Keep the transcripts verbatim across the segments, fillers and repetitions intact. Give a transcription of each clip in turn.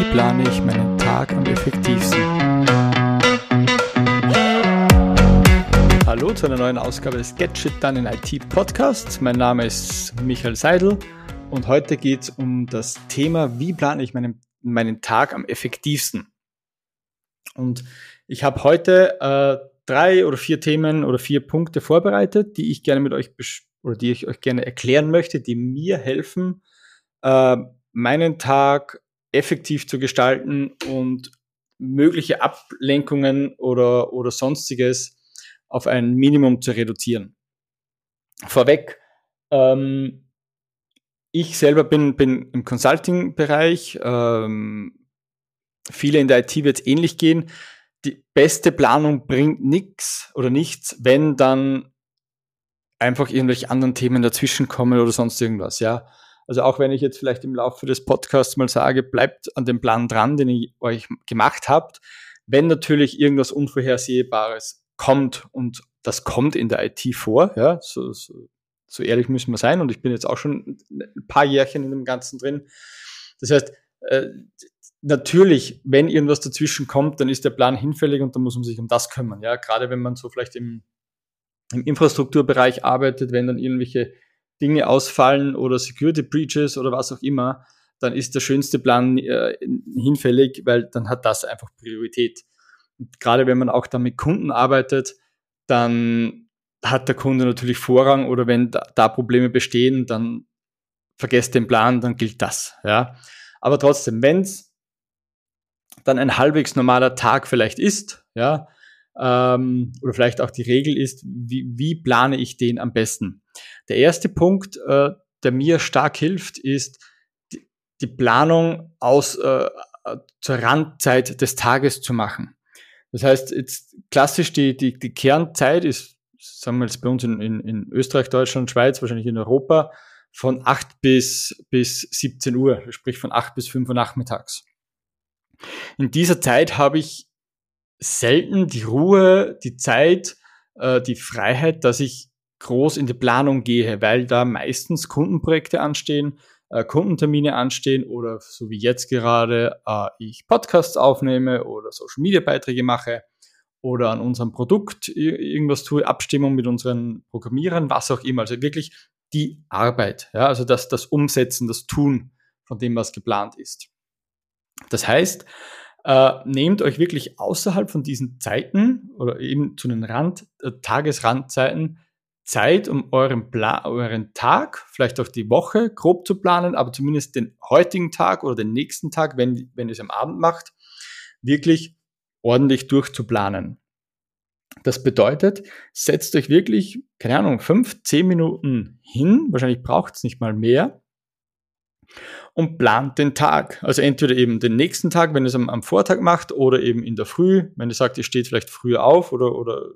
Wie plane ich meinen Tag am effektivsten? Hallo zu einer neuen Ausgabe des Get Shit Done in I T Podcasts. Mein Name ist Michael Seidel und heute geht es um das Thema, wie plane ich meinen, meinen Tag am effektivsten? Und ich habe heute äh, drei oder vier Themen oder vier Punkte vorbereitet, die ich gerne mit euch bes- oder die ich euch gerne erklären möchte, die mir helfen, äh, meinen Tag effektiv zu gestalten und mögliche Ablenkungen oder, oder sonstiges auf ein Minimum zu reduzieren. Vorweg, ähm, ich selber bin, bin im Consulting-Bereich, ähm, viele in der I T wird es ähnlich gehen. Die beste Planung bringt nichts oder nichts, wenn dann einfach irgendwelche anderen Themen dazwischen kommen oder sonst irgendwas, ja. Also auch wenn ich jetzt vielleicht im Laufe des Podcasts mal sage, bleibt an dem Plan dran, den ihr euch gemacht habt, wenn natürlich irgendwas Unvorhersehbares kommt und das kommt in der I T vor, ja, so, so, so ehrlich müssen wir sein und ich bin jetzt auch schon ein paar Jährchen in dem Ganzen drin. Das heißt, äh, natürlich, wenn irgendwas dazwischen kommt, dann ist der Plan hinfällig und dann muss man sich um das kümmern, ja, gerade wenn man so vielleicht im im Infrastrukturbereich arbeitet, wenn dann irgendwelche Dinge ausfallen oder Security Breaches oder was auch immer, dann ist der schönste Plan äh, hinfällig, weil dann hat das einfach Priorität. Und gerade wenn man auch dann mit Kunden arbeitet, dann hat der Kunde natürlich Vorrang oder wenn da, da Probleme bestehen, dann vergesst den Plan, dann gilt das. Ja. Aber trotzdem, wenn es dann ein halbwegs normaler Tag vielleicht ist, ja, ähm, oder vielleicht auch die Regel ist, wie, wie plane ich den am besten? Der erste Punkt, äh, der mir stark hilft, ist die, die Planung aus äh, zur Randzeit des Tages zu machen. Das heißt, jetzt klassisch die, die, die Kernzeit ist, sagen wir jetzt bei uns in, in, in Österreich, Deutschland, Schweiz, wahrscheinlich in Europa, von acht bis, bis siebzehn Uhr, sprich von acht bis fünf Uhr nachmittags. In dieser Zeit habe ich selten die Ruhe, die Zeit, äh, die Freiheit, dass ich groß in die Planung gehe, weil da meistens Kundenprojekte anstehen, äh, Kundentermine anstehen oder so wie jetzt gerade äh, ich Podcasts aufnehme oder Social Media Beiträge mache oder an unserem Produkt irgendwas tue, Abstimmung mit unseren Programmierern, was auch immer. Also wirklich die Arbeit, ja, also das, das Umsetzen, das Tun von dem, was geplant ist. Das heißt, äh, nehmt euch wirklich außerhalb von diesen Zeiten oder eben zu den Rand, äh, Tagesrandzeiten Zeit, um euren, Pla- euren Tag, vielleicht auch die Woche grob zu planen, aber zumindest den heutigen Tag oder den nächsten Tag, wenn, wenn ihr es am Abend macht, wirklich ordentlich durchzuplanen. Das bedeutet, setzt euch wirklich, keine Ahnung, fünf, zehn Minuten hin, wahrscheinlich braucht es nicht mal mehr, und plant den Tag. Also entweder eben den nächsten Tag, wenn ihr es am, am Vortag macht, oder eben in der Früh, wenn ihr sagt, ihr steht vielleicht früher auf oder, oder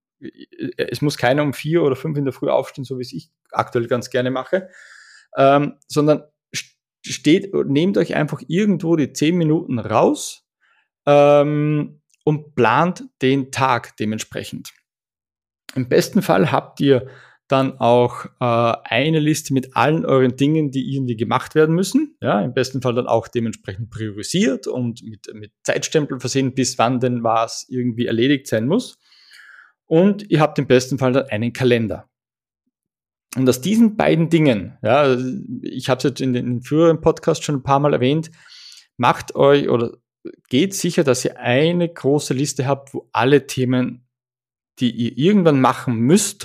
es muss keiner um vier oder fünf in der Früh aufstehen, so wie es ich aktuell ganz gerne mache, ähm, sondern steht, nehmt euch einfach irgendwo die zehn Minuten raus ähm, und plant den Tag dementsprechend. Im besten Fall habt ihr dann auch äh, eine Liste mit allen euren Dingen, die irgendwie gemacht werden müssen. Ja, im besten Fall dann auch dementsprechend priorisiert und mit, mit Zeitstempel versehen, bis wann denn was irgendwie erledigt sein muss. Und ihr habt im besten Fall dann einen Kalender. Und aus diesen beiden Dingen, ja, ich habe es jetzt in den früheren Podcasts schon ein paar Mal erwähnt, macht euch oder geht sicher, dass ihr eine große Liste habt, wo alle Themen, die ihr irgendwann machen müsst,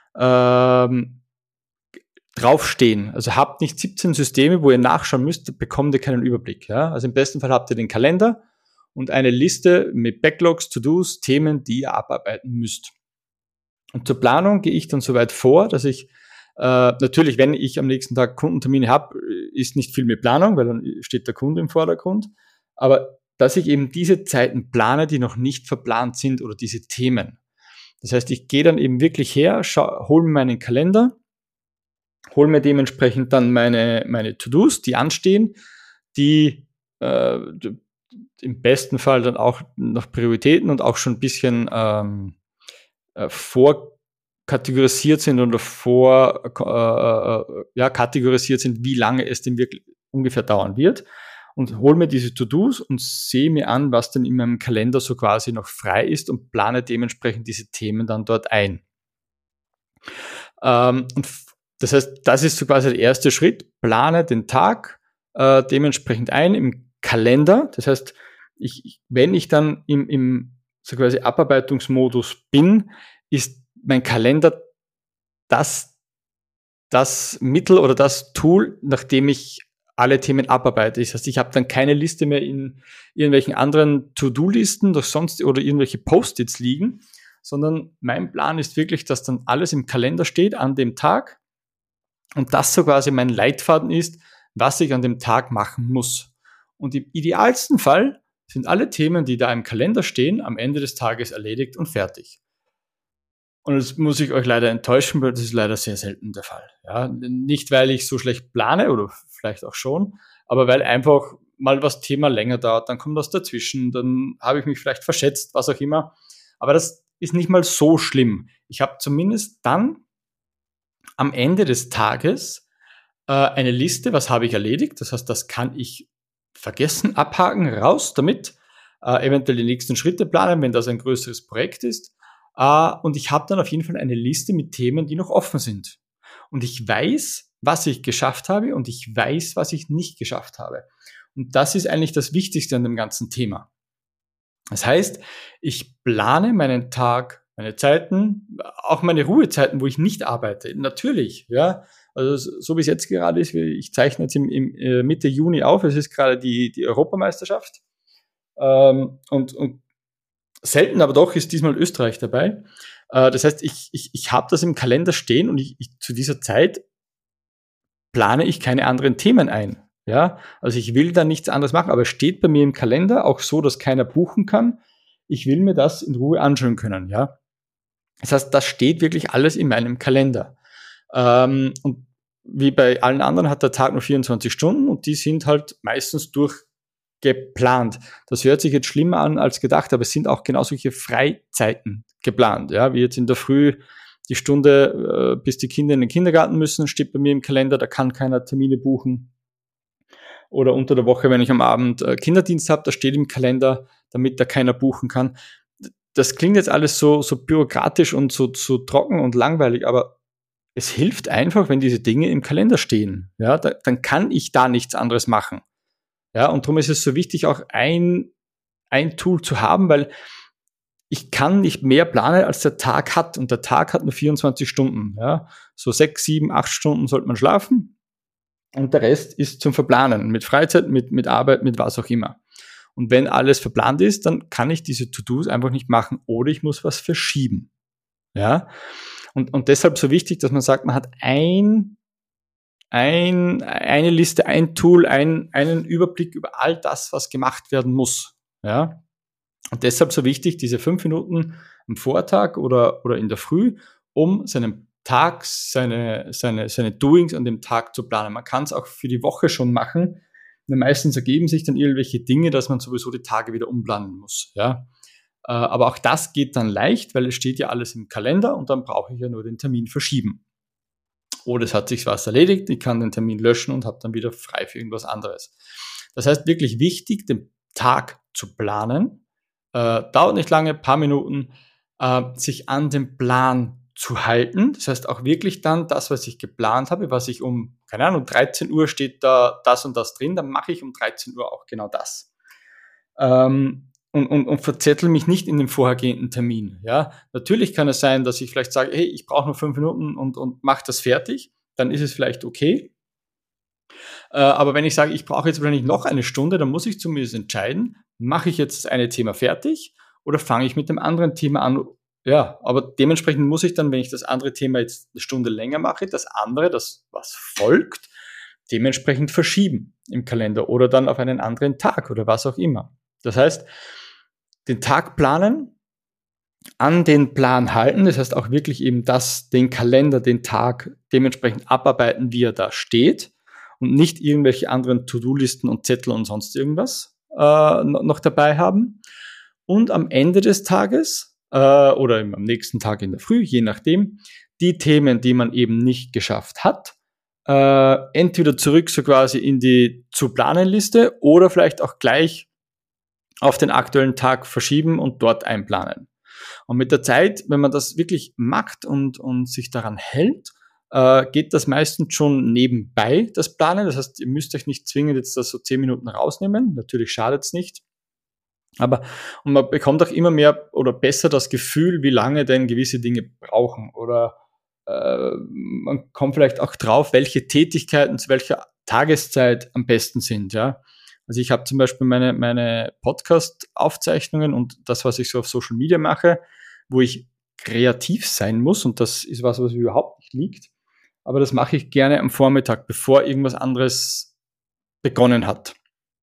ähm, draufstehen. Also habt nicht siebzehn Systeme, wo ihr nachschauen müsst, bekommt ihr keinen Überblick. Ja? Also im besten Fall habt ihr den Kalender und eine Liste mit Backlogs, To-Dos, Themen, die ihr abarbeiten müsst. Und zur Planung gehe ich dann so weit vor, dass ich äh, natürlich, wenn ich am nächsten Tag Kundentermine habe, ist nicht viel mit Planung, weil dann steht der Kunde im Vordergrund. Aber dass ich eben diese Zeiten plane, die noch nicht verplant sind oder diese Themen. Das heißt, ich gehe dann eben wirklich her, hole mir meinen Kalender, hole mir dementsprechend dann meine, meine To-Dos, die anstehen, die äh, im besten Fall dann auch noch Prioritäten und auch schon ein bisschen ähm, äh, vorkategorisiert sind oder vor äh, äh, ja, kategorisiert sind, wie lange es denn wirklich ungefähr dauern wird. und hole mir diese To-Dos und sehe mir an, was denn in meinem Kalender so quasi noch frei ist und plane dementsprechend diese Themen dann dort ein. Ähm, und das heißt, das ist so quasi der erste Schritt. Plane den Tag äh, dementsprechend ein im Kalender. Das heißt, ich, wenn ich dann im, im so quasi Abarbeitungsmodus bin, ist mein Kalender das, das Mittel oder das Tool, nachdem ich alle Themen abarbeite. Das heißt, ich habe dann keine Liste mehr in irgendwelchen anderen To-Do-Listen oder sonst oder irgendwelche Post-its liegen, sondern mein Plan ist wirklich, dass dann alles im Kalender steht an dem Tag und das so quasi mein Leitfaden ist, was ich an dem Tag machen muss. Und im idealsten Fall sind alle Themen, die da im Kalender stehen, am Ende des Tages erledigt und fertig. Und das muss ich euch leider enttäuschen, weil das ist leider sehr selten der Fall. Ja, nicht, weil ich so schlecht plane oder vielleicht auch schon, aber weil einfach mal was Thema länger dauert, dann kommt was dazwischen, dann habe ich mich vielleicht verschätzt, was auch immer. Aber das ist nicht mal so schlimm. Ich habe zumindest dann am Ende des Tages äh, eine Liste, was habe ich erledigt. Das heißt, das kann ich vergessen, abhaken, raus damit, äh, eventuell die nächsten Schritte planen, wenn das ein größeres Projekt ist. Uh, und ich habe dann auf jeden Fall eine Liste mit Themen, die noch offen sind. Und ich weiß, was ich geschafft habe und ich weiß, was ich nicht geschafft habe. Und das ist eigentlich das Wichtigste an dem ganzen Thema. Das heißt, ich plane meinen Tag, meine Zeiten, auch meine Ruhezeiten, wo ich nicht arbeite. Natürlich, ja. Also so wie es jetzt gerade ist, ich zeichne jetzt im, im Mitte Juni auf, es ist gerade die, die Europameisterschaft. Ähm, und, und selten, aber doch ist diesmal Österreich dabei. Äh, das heißt, ich, ich, ich habe das im Kalender stehen und ich, ich, zu dieser Zeit plane ich keine anderen Themen ein. Ja, also ich will da nichts anderes machen, aber es steht bei mir im Kalender auch so, dass keiner buchen kann. Ich will mir das in Ruhe anschauen können. Ja, das heißt, das steht wirklich alles in meinem Kalender. Ähm, und wie bei allen anderen hat der Tag nur vierundzwanzig Stunden und die sind halt meistens durch geplant. Das hört sich jetzt schlimmer an als gedacht, aber es sind auch genau solche Freizeiten geplant. Ja, wie jetzt in der Früh die Stunde, äh, bis die Kinder in den Kindergarten müssen, steht bei mir im Kalender, da kann keiner Termine buchen. Oder unter der Woche, wenn ich am Abend äh, Kinderdienst habe, da steht im Kalender, damit da keiner buchen kann. Das klingt jetzt alles so, so bürokratisch und so, so trocken und langweilig, aber es hilft einfach, wenn diese Dinge im Kalender stehen. Ja, da, dann kann ich da nichts anderes machen. Ja, und darum ist es so wichtig, auch ein, ein Tool zu haben, weil ich kann nicht mehr planen, als der Tag hat. Und der Tag hat nur vierundzwanzig Stunden. Ja, so sechs, sieben, acht Stunden sollte man schlafen. Und der Rest ist zum Verplanen. Mit Freizeit, mit, mit Arbeit, mit was auch immer. Und wenn alles verplant ist, dann kann ich diese To-Dos einfach nicht machen. Oder ich muss was verschieben. Ja, und, und deshalb so wichtig, dass man sagt, man hat ein Ein, eine Liste, ein Tool, ein, einen Überblick über all das, was gemacht werden muss. Ja? Und deshalb so wichtig, diese fünf Minuten am Vortag oder, oder in der Früh, um seinen Tag, seine, seine, seine Doings an dem Tag zu planen. Man kann es auch für die Woche schon machen. Meistens ergeben sich dann irgendwelche Dinge, dass man sowieso die Tage wieder umplanen muss. Ja? Aber auch das geht dann leicht, weil es steht ja alles im Kalender und dann brauche ich ja nur den Termin verschieben. Oder es hat sich was erledigt, ich kann den Termin löschen und habe dann wieder frei für irgendwas anderes. Das heißt, wirklich wichtig, den Tag zu planen. Äh, dauert nicht lange, paar Minuten, äh, sich an den Plan zu halten. Das heißt auch wirklich dann das, was ich geplant habe, was ich um, keine Ahnung, dreizehn Uhr steht da das und das drin, dann mache ich um dreizehn Uhr auch genau das. Ähm, Und, und, und verzettel mich nicht in den vorhergehenden Termin. Ja, natürlich kann es sein, dass ich vielleicht sage, hey, ich brauche nur fünf Minuten und, und mache das fertig. Dann ist es vielleicht okay. Äh, aber wenn ich sage, ich brauche jetzt wahrscheinlich noch eine Stunde, dann muss ich zumindest entscheiden, mache ich jetzt das eine Thema fertig oder fange ich mit dem anderen Thema an? Ja, aber dementsprechend muss ich dann, wenn ich das andere Thema jetzt eine Stunde länger mache, das andere, das was folgt, dementsprechend verschieben im Kalender oder dann auf einen anderen Tag oder was auch immer. Das heißt, den Tag planen, an den Plan halten, das heißt auch wirklich eben das, den Kalender, den Tag dementsprechend abarbeiten, wie er da steht und nicht irgendwelche anderen To-Do-Listen und Zettel und sonst irgendwas äh, noch dabei haben. Und am Ende des Tages äh, oder am nächsten Tag in der Früh, je nachdem, die Themen, die man eben nicht geschafft hat, äh, entweder zurück so quasi in die Zu-Planen-Liste oder vielleicht auch gleich auf den aktuellen Tag verschieben und dort einplanen. Und mit der Zeit, wenn man das wirklich macht und, und sich daran hält, äh, geht das meistens schon nebenbei, das Planen. Das heißt, ihr müsst euch nicht zwingend jetzt das so zehn Minuten rausnehmen. Natürlich schadet es nicht. Aber und man bekommt auch immer mehr oder besser das Gefühl, wie lange denn gewisse Dinge brauchen. Oder äh, man kommt vielleicht auch drauf, welche Tätigkeiten zu welcher Tageszeit am besten sind. Ja, also ich habe zum Beispiel meine meine Podcast-Aufzeichnungen und das, was ich so auf Social Media mache, wo ich kreativ sein muss, und das ist was, was mir überhaupt nicht liegt. Aber das mache ich gerne am Vormittag, bevor irgendwas anderes begonnen hat.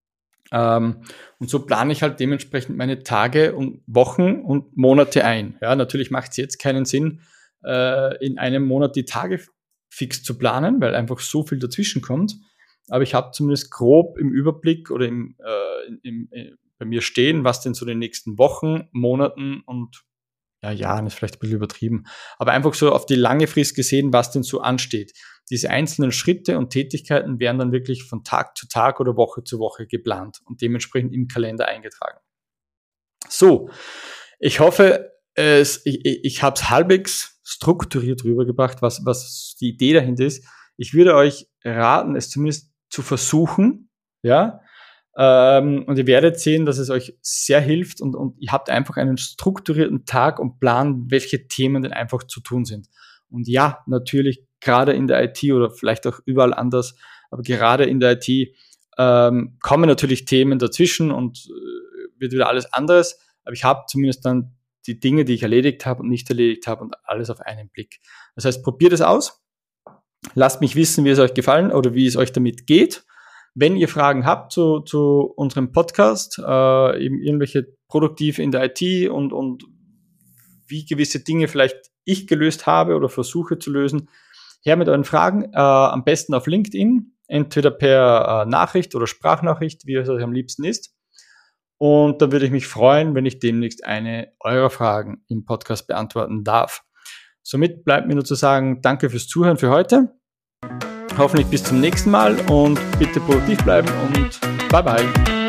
Ähm, und so plane ich halt dementsprechend meine Tage und Wochen und Monate ein. Ja, natürlich macht es jetzt keinen Sinn, äh, in einem Monat die Tage fix zu planen, weil einfach so viel dazwischen kommt. Aber ich habe zumindest grob im Überblick oder im, äh, im, im, bei mir stehen, was denn so in den nächsten Wochen, Monaten und ja, Jahren ist vielleicht ein bisschen übertrieben, aber einfach so auf die lange Frist gesehen, was denn so ansteht. Diese einzelnen Schritte und Tätigkeiten werden dann wirklich von Tag zu Tag oder Woche zu Woche geplant und dementsprechend im Kalender eingetragen. So, ich hoffe, es, ich, ich habe es halbwegs strukturiert rübergebracht, was, was die Idee dahinter ist. Ich würde euch raten, es zumindest zu versuchen, ja, ähm, und ihr werdet sehen, dass es euch sehr hilft und, und ihr habt einfach einen strukturierten Tag und Plan, welche Themen denn einfach zu tun sind. Und ja, natürlich, gerade in der I T oder vielleicht auch überall anders, aber gerade in der I T ähm, kommen natürlich Themen dazwischen und äh, wird wieder alles anderes, aber ich habe zumindest dann die Dinge, die ich erledigt habe und nicht erledigt habe und alles auf einen Blick. Das heißt, probiert es aus, lasst mich wissen, wie es euch gefallen oder wie es euch damit geht. Wenn ihr Fragen habt zu, zu unserem Podcast, äh, eben irgendwelche Produktive in der I T und, und wie gewisse Dinge vielleicht ich gelöst habe oder versuche zu lösen, her mit euren Fragen, äh, am besten auf LinkedIn, entweder per äh, Nachricht oder Sprachnachricht, wie es euch am liebsten ist. Und da würde ich mich freuen, wenn ich demnächst eine eurer Fragen im Podcast beantworten darf. Somit bleibt mir nur zu sagen, danke fürs Zuhören für heute. Hoffentlich bis zum nächsten Mal und bitte produktiv bleiben und bye bye.